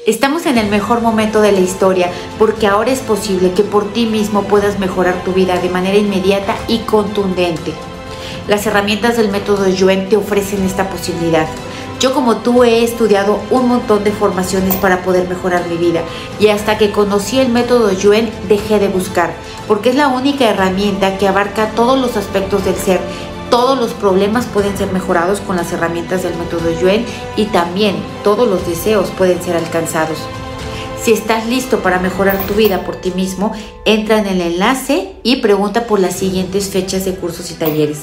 Estamos en el mejor momento de la historia porque ahora es posible que por ti mismo puedas mejorar tu vida de manera inmediata y contundente. Las herramientas del método Yuen te ofrecen esta posibilidad. Yo, como tú, he estudiado un montón de formaciones para poder mejorar mi vida, y hasta que conocí el método Yuen dejé de buscar, porque es la única herramienta que abarca todos los aspectos del ser. Todos los problemas pueden ser mejorados con las herramientas del método Yuen, y también todos los deseos pueden ser alcanzados. Si estás listo para mejorar tu vida por ti mismo, entra en el enlace y pregunta por las siguientes fechas de cursos y talleres.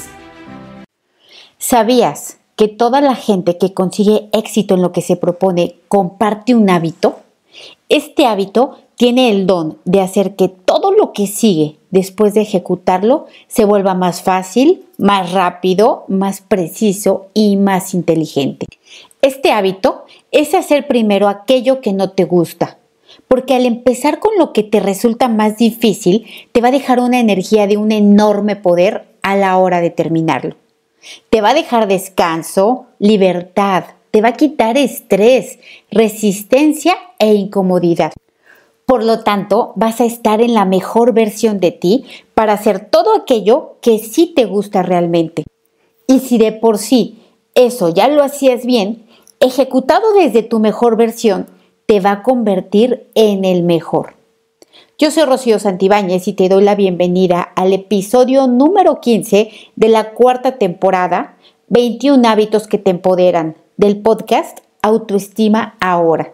¿Sabías que toda la gente que consigue éxito en lo que se propone comparte un hábito? Este hábito tiene el don de hacer que todo lo que sigue después de ejecutarlo se vuelva más fácil, más rápido, más preciso y más inteligente. Este hábito es hacer primero aquello que no te gusta, porque al empezar con lo que te resulta más difícil, te va a dejar una energía de un enorme poder a la hora de terminarlo. Te va a dejar descanso, libertad, te va a quitar estrés, resistencia e incomodidad. Por lo tanto, vas a estar en la mejor versión de ti para hacer todo aquello que sí te gusta realmente. Y si de por sí eso ya lo hacías bien, ejecutado desde tu mejor versión, te va a convertir en el mejor. Yo soy Rocío Santibáñez y te doy la bienvenida al episodio número 15 de la cuarta temporada, 21 hábitos que te empoderan, del podcast Autoestima Ahora.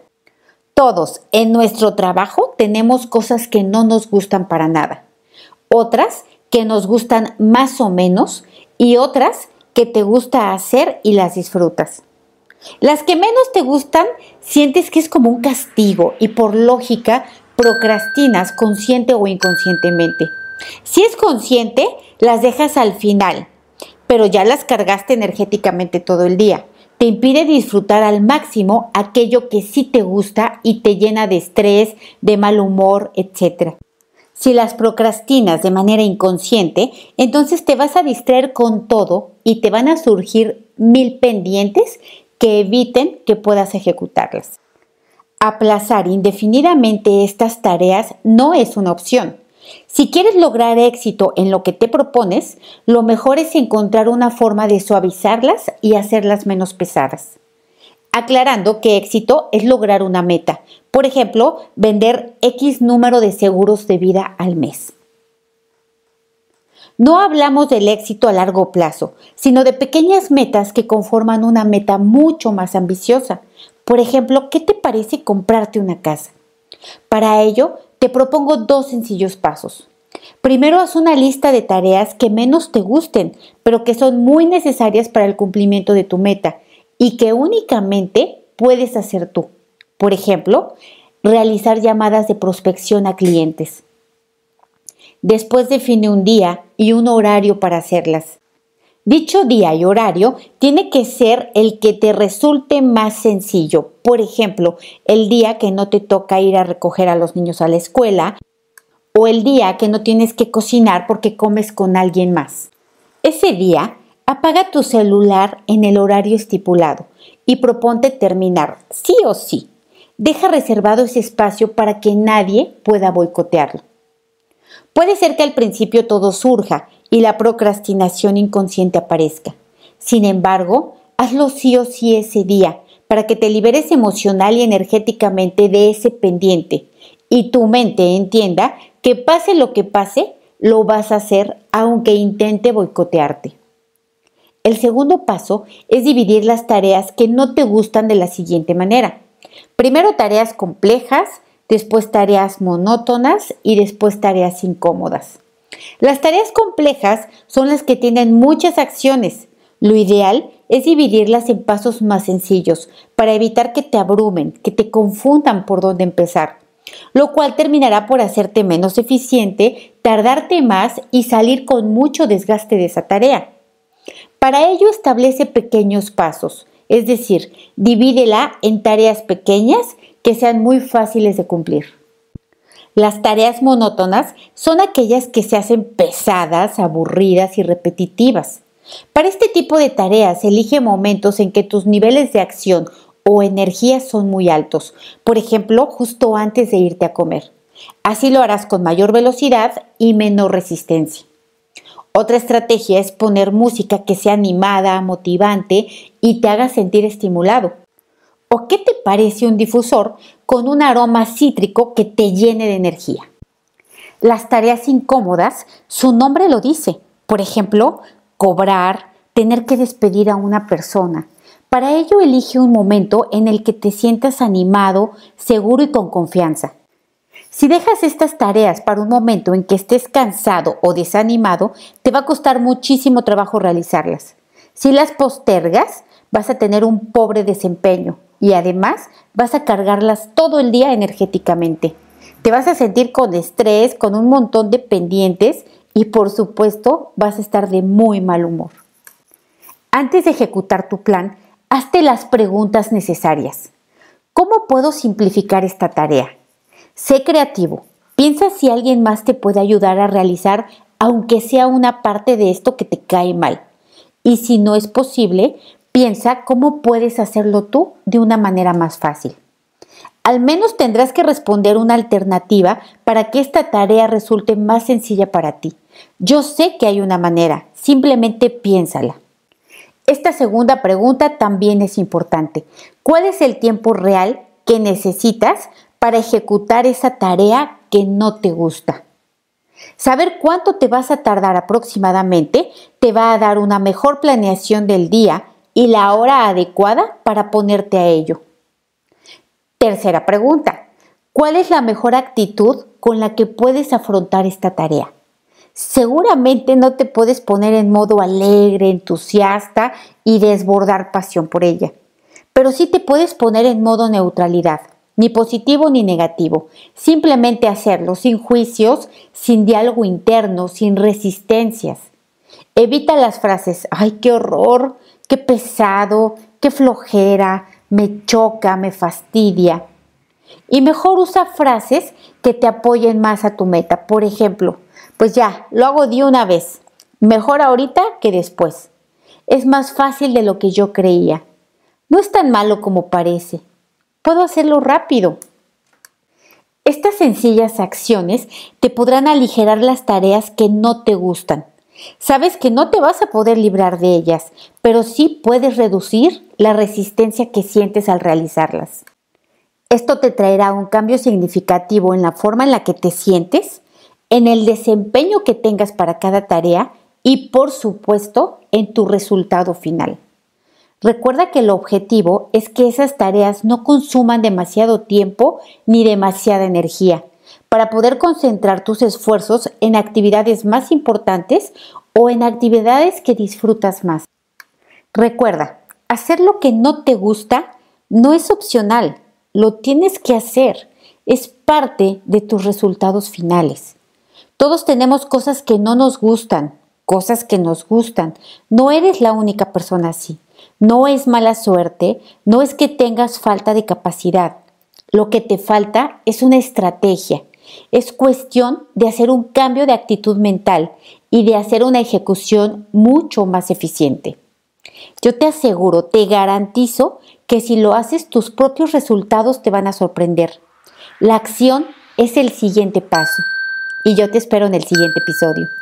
Todos en nuestro trabajo tenemos cosas que no nos gustan para nada, otras que nos gustan más o menos y otras que te gusta hacer y las disfrutas. Las que menos te gustan sientes que es como un castigo y por lógica procrastinas consciente o inconscientemente. Si es consciente, las dejas al final, pero ya las cargaste energéticamente todo el día. Te impide disfrutar al máximo aquello que sí te gusta y te llena de estrés, de mal humor, etc. Si las procrastinas de manera inconsciente, entonces te vas a distraer con todo y te van a surgir 1000 pendientes que eviten que puedas ejecutarlas. Aplazar indefinidamente estas tareas no es una opción. Si quieres lograr éxito en lo que te propones, lo mejor es encontrar una forma de suavizarlas y hacerlas menos pesadas. Aclarando que éxito es lograr una meta. Por ejemplo, vender X número de seguros de vida al mes. No hablamos del éxito a largo plazo, sino de pequeñas metas que conforman una meta mucho más ambiciosa. Por ejemplo, ¿qué te parece comprarte una casa? Para ello, te propongo 2 sencillos pasos. Primero, haz una lista de tareas que menos te gusten, pero que son muy necesarias para el cumplimiento de tu meta y que únicamente puedes hacer tú. Por ejemplo, realizar llamadas de prospección a clientes. Después define un día y un horario para hacerlas. Dicho día y horario tiene que ser el que te resulte más sencillo. Por ejemplo, el día que no te toca ir a recoger a los niños a la escuela o el día que no tienes que cocinar porque comes con alguien más. Ese día, apaga tu celular en el horario estipulado y proponte terminar sí o sí. Deja reservado ese espacio para que nadie pueda boicotearlo. Puede ser que al principio todo surja y la procrastinación inconsciente aparezca. Sin embargo, hazlo sí o sí ese día para que te liberes emocional y energéticamente de ese pendiente y tu mente entienda que pase lo que pase, lo vas a hacer aunque intente boicotearte. El segundo paso es dividir las tareas que no te gustan de la siguiente manera. Primero tareas complejas, después tareas monótonas y después tareas incómodas. Las tareas complejas son las que tienen muchas acciones. Lo ideal es dividirlas en pasos más sencillos para evitar que te abrumen, que te confundan por dónde empezar, lo cual terminará por hacerte menos eficiente, tardarte más y salir con mucho desgaste de esa tarea. Para ello establece pequeños pasos, es decir, divídela en tareas pequeñas que sean muy fáciles de cumplir. Las tareas monótonas son aquellas que se hacen pesadas, aburridas y repetitivas. Para este tipo de tareas, elige momentos en que tus niveles de acción o energía son muy altos, por ejemplo, justo antes de irte a comer. Así lo harás con mayor velocidad y menor resistencia. Otra estrategia es poner música que sea animada, motivante y te haga sentir estimulado. ¿O qué te parece un difusor con un aroma cítrico que te llene de energía? Las tareas incómodas, su nombre lo dice. Por ejemplo, cobrar, tener que despedir a una persona. Para ello, elige un momento en el que te sientas animado, seguro y con confianza. Si dejas estas tareas para un momento en que estés cansado o desanimado, te va a costar muchísimo trabajo realizarlas. Si las postergas, vas a tener un pobre desempeño y además vas a cargarlas todo el día energéticamente. Te vas a sentir con estrés, con un montón de pendientes y por supuesto vas a estar de muy mal humor. Antes de ejecutar tu plan, hazte las preguntas necesarias. ¿Cómo puedo simplificar esta tarea? Sé creativo. Piensa si alguien más te puede ayudar a realizar, aunque sea una parte de esto que te cae mal. Y si no es posible, piensa cómo puedes hacerlo tú de una manera más fácil. Al menos tendrás que responder una alternativa para que esta tarea resulte más sencilla para ti. Yo sé que hay una manera, simplemente piénsala. Esta segunda pregunta también es importante. ¿Cuál es el tiempo real que necesitas para ejecutar esa tarea que no te gusta? Saber cuánto te vas a tardar aproximadamente te va a dar una mejor planeación del día y la hora adecuada para ponerte a ello. Tercera pregunta. ¿Cuál es la mejor actitud con la que puedes afrontar esta tarea? Seguramente no te puedes poner en modo alegre, entusiasta y desbordar pasión por ella, pero sí te puedes poner en modo neutralidad. Ni positivo ni negativo, simplemente hacerlo sin juicios, sin diálogo interno, sin resistencias. Evita las frases, ¡ay, qué horror! ¡Qué pesado! ¡Qué flojera! Me choca, me fastidia. Y mejor usa frases que te apoyen más a tu meta. Por ejemplo, pues ya, lo hago de una vez. Mejor ahorita que después. Es más fácil de lo que yo creía. No es tan malo como parece. Puedo hacerlo rápido. Estas sencillas acciones te podrán aligerar las tareas que no te gustan. Sabes que no te vas a poder librar de ellas, pero sí puedes reducir la resistencia que sientes al realizarlas. Esto te traerá un cambio significativo en la forma en la que te sientes, en el desempeño que tengas para cada tarea y, por supuesto, en tu resultado final. Recuerda que el objetivo es que esas tareas no consuman demasiado tiempo ni demasiada energía para poder concentrar tus esfuerzos en actividades más importantes o en actividades que disfrutas más. Recuerda, hacer lo que no te gusta no es opcional, lo tienes que hacer, es parte de tus resultados finales. Todos tenemos cosas que no nos gustan, cosas que nos gustan. No eres la única persona así. No es mala suerte, no es que tengas falta de capacidad. Lo que te falta es una estrategia. Es cuestión de hacer un cambio de actitud mental y de hacer una ejecución mucho más eficiente. Yo te aseguro, te garantizo que si lo haces, tus propios resultados te van a sorprender. La acción es el siguiente paso y yo te espero en el siguiente episodio.